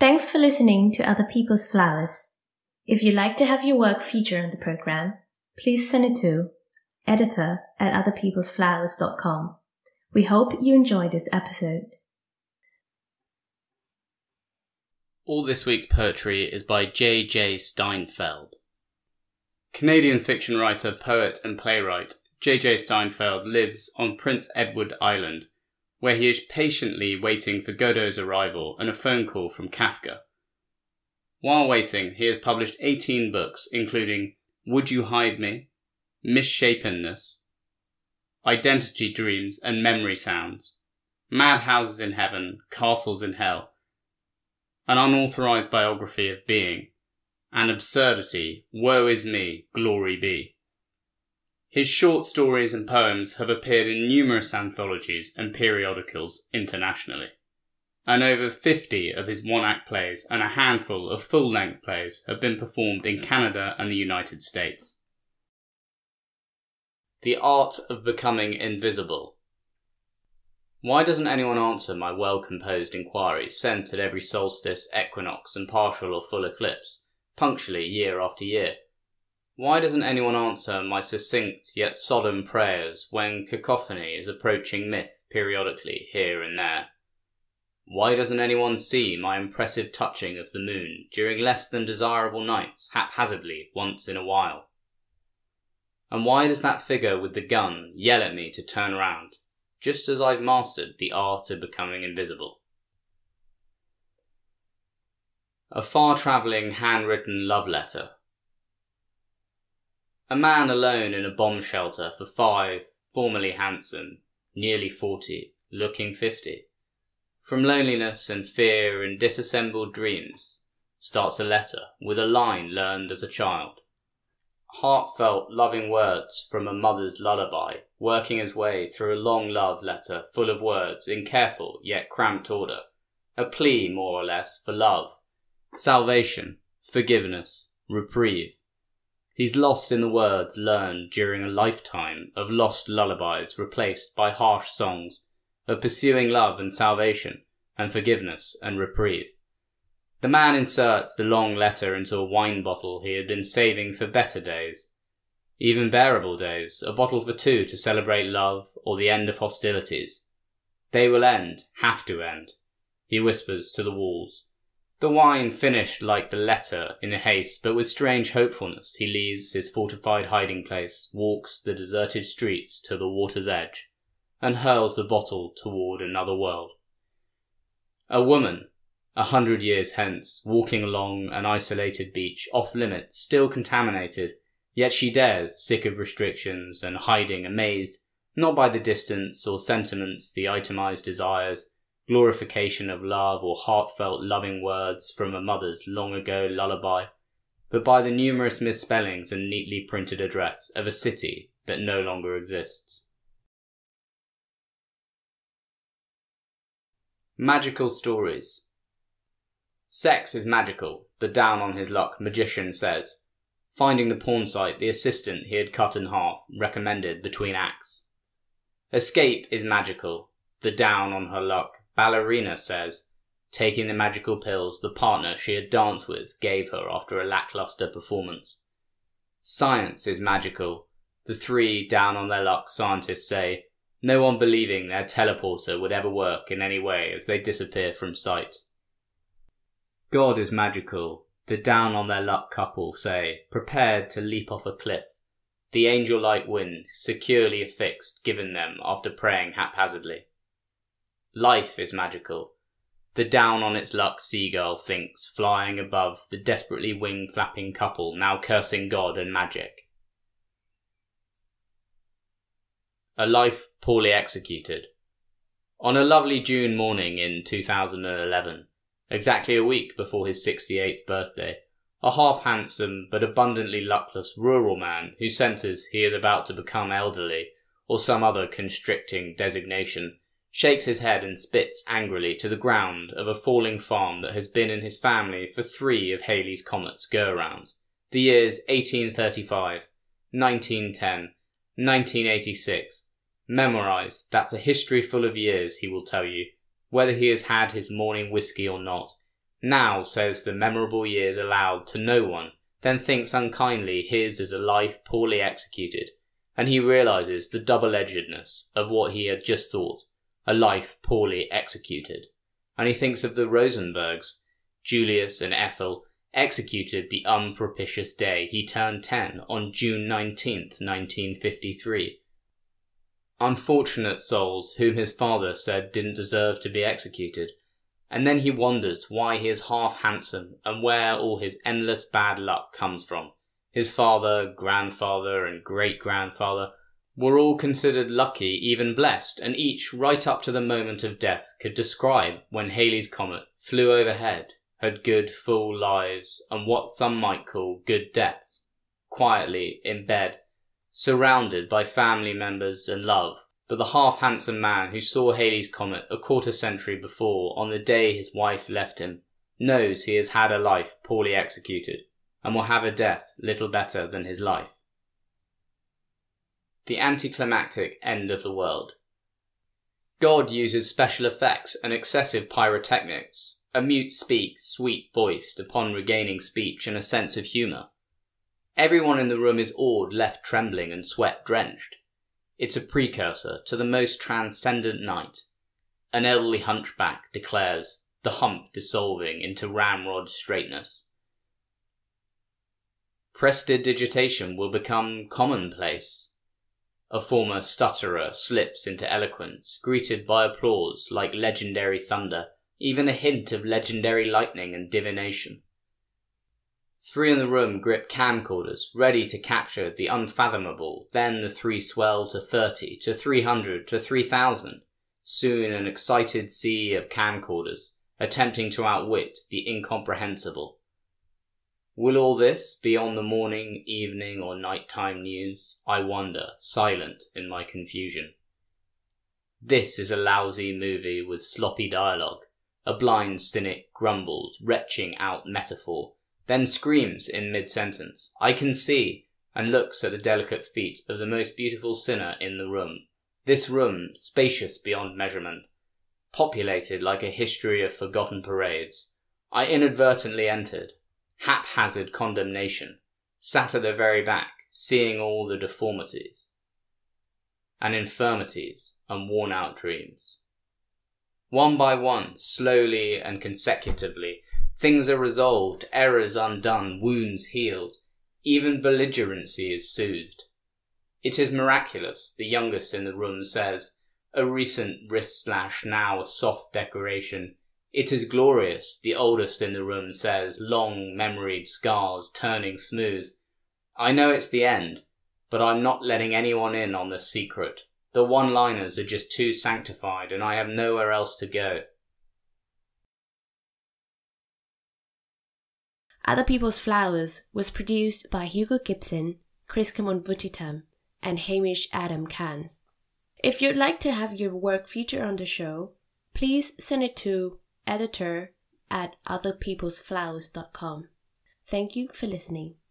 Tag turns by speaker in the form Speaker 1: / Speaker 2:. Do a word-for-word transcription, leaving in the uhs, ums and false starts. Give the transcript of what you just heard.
Speaker 1: Thanks for listening to Other People's Flowers. If you'd like to have your work featured on the program, please send it to editor at other peoples flowers dot com. We hope you enjoyed this episode.
Speaker 2: All this week's poetry is by J J Steinfeld. Canadian fiction writer, poet and playwright J J Steinfeld lives on Prince Edward Island, where he is patiently waiting for Godot's arrival and a phone call from Kafka. While waiting, he has published eighteen books, including Would You Hide Me?, Misshapenness, Identity Dreams and Memory Sounds, Madhouses in Heaven, Castles in Hell, An Unauthorized Biography of Being, and Absurdity, Woe Is Me, Glory Be. His short stories and poems have appeared in numerous anthologies and periodicals internationally, and over fifty of his one-act plays and a handful of full-length plays have been performed in Canada and the United States. The Art of Becoming Invisible. Why doesn't anyone answer my well-composed inquiries sent at every solstice, equinox and partial or full eclipse, punctually year after year? Why doesn't anyone answer my succinct yet solemn prayers when cacophony is approaching myth periodically here and there? Why doesn't anyone see my impressive touching of the moon during less than desirable nights haphazardly once in a while? And why does that figure with the gun yell at me to turn round, just as I've mastered the art of becoming invisible? A far-travelling handwritten love letter. A man alone in a bomb shelter for five, formerly handsome, nearly forty, looking fifty. From loneliness and fear and disassembled dreams, starts a letter with a line learned as a child. Heartfelt, loving words from a mother's lullaby, working his way through a long love letter full of words in careful yet cramped order. A plea, more or less, for love, salvation, forgiveness, reprieve. He's lost in the words learned during a lifetime of lost lullabies replaced by harsh songs of pursuing love and salvation and forgiveness and reprieve. The man inserts the long letter into a wine bottle he had been saving for better days, even bearable days, a bottle for two to celebrate love or the end of hostilities. They will end, have to end, he whispers to the walls. The wine finished like the letter in haste, but with strange hopefulness he leaves his fortified hiding place, walks the deserted streets to the water's edge, and hurls the bottle toward another world. A woman, a hundred years hence, walking along an isolated beach, off limits, still contaminated, yet she dares, sick of restrictions and hiding, amazed, not by the distance or sentiments, the itemized desires, glorification of love or heartfelt loving words from a mother's long-ago lullaby, but by the numerous misspellings and neatly printed address of a city that no longer exists. Magical stories. Sex is magical, the down-on-his-luck magician says, finding the porn site the assistant he had cut in half recommended between acts. Escape is magical, the down-on-her-luck ballerina says, taking the magical pills the partner she had danced with gave her after a lackluster performance. Science is magical, the three down-on-their-luck scientists say, no one believing their teleporter would ever work in any way as they disappear from sight. God is magical, the down-on-their-luck couple say, prepared to leap off a cliff, the angel-like wind securely affixed given them after praying haphazardly. Life is magical, the down-on-its-luck seagull thinks, flying above the desperately wing-flapping couple now cursing God and magic. A life poorly executed. On a lovely June morning in two thousand eleven, exactly a week before his sixty-eighth birthday, a half-handsome but abundantly luckless rural man who senses he is about to become elderly, or some other constricting designation, shakes his head and spits angrily to the ground of a falling farm that has been in his family for three of Halley's Comet's go-arounds, the years eighteen thirty-five, nineteen ten, nineteen eighty-six. Memorised, that's a history full of years, he will tell you, whether he has had his morning whisky or not, Now says the memorable years aloud to no one, then thinks unkindly his is a life poorly executed, and he realises the double-edgedness of what he had just thought, a life poorly executed. And he thinks of the Rosenbergs, Julius and Ethel, executed the unpropitious day he turned ten on June nineteenth, nineteen fifty-three. Unfortunate souls whom his father said didn't deserve to be executed. And then he wonders why he is half handsome and where all his endless bad luck comes from. His father, grandfather and great-grandfather were all considered lucky, even blessed, and each, right up to the moment of death, could describe when Halley's Comet flew overhead, had good, full lives, and what some might call good deaths, quietly in bed, surrounded by family members and love. But the half-handsome man who saw Halley's Comet a quarter century before, on the day his wife left him, knows he has had a life poorly executed, and will have a death little better than his life. The anticlimactic end of the world. God uses special effects and excessive pyrotechnics. A mute speaks sweet-voiced upon regaining speech and a sense of humour. Everyone in the room is awed, left trembling and sweat-drenched. It's a precursor to the most transcendent night. An elderly hunchback declares, the hump dissolving into ramrod straightness. Prestidigitation will become commonplace. A former stutterer slips into eloquence, greeted by applause like legendary thunder, even a hint of legendary lightning and divination. Three in the room grip camcorders, ready to capture the unfathomable, then the three swell to thirty, to three hundred, to three thousand. Soon an excited sea of camcorders, attempting to outwit the incomprehensible. Will all this be on the morning, evening or nighttime news? I wonder, silent in my confusion. This is a lousy movie with sloppy dialogue. A blind cynic grumbles, retching out metaphor, then screams in mid-sentence, I can see, and looks at the delicate feet of the most beautiful sinner in the room. This room, spacious beyond measurement, populated like a history of forgotten parades. I inadvertently entered. Haphazard condemnation, sat at the very back, seeing all the deformities and infirmities and worn-out dreams. One by one, slowly and consecutively, things are resolved, errors undone, wounds healed. Even belligerency is soothed. It is miraculous, the youngest in the room says, a recent wrist slash, now a soft decoration. It is glorious, the oldest in the room says, long memoried scars turning smooth. I know it's the end, but I'm not letting anyone in on the secret. The one-liners are just too sanctified and I have nowhere else to go.
Speaker 3: Other People's Flowers was produced by Hugo Gibson, Chris Kamon-Vutitam, and Hamish Adam Kans. If you'd like to have your work featured on the show, please send it to editor at other peoples flowers dot com. Thank you for listening.